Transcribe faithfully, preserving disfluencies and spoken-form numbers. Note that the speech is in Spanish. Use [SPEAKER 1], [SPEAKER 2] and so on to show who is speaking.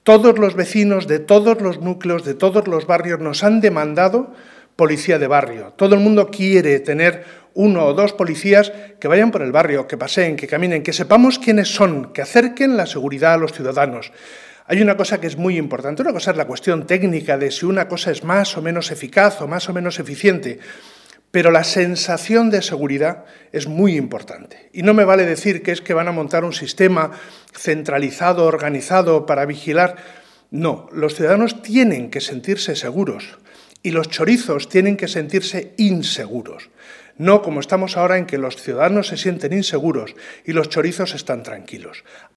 [SPEAKER 1] Todos los vecinos de todos los núcleos, de todos los barrios, nos han demandado policía de barrio. Todo el mundo quiere tener uno o dos policías que vayan por el barrio, que paseen, que caminen, que sepamos quiénes son, que acerquen la seguridad a los ciudadanos. Hay una cosa que es muy importante, una cosa es la cuestión técnica de si una cosa es más o menos eficaz o más o menos eficiente, pero la sensación de seguridad es muy importante. Y no me vale decir que es que van a montar un sistema centralizado, organizado para vigilar. No, los ciudadanos tienen que sentirse seguros y los chorizos tienen que sentirse inseguros. No como estamos ahora en que los ciudadanos se sienten inseguros y los chorizos están tranquilos.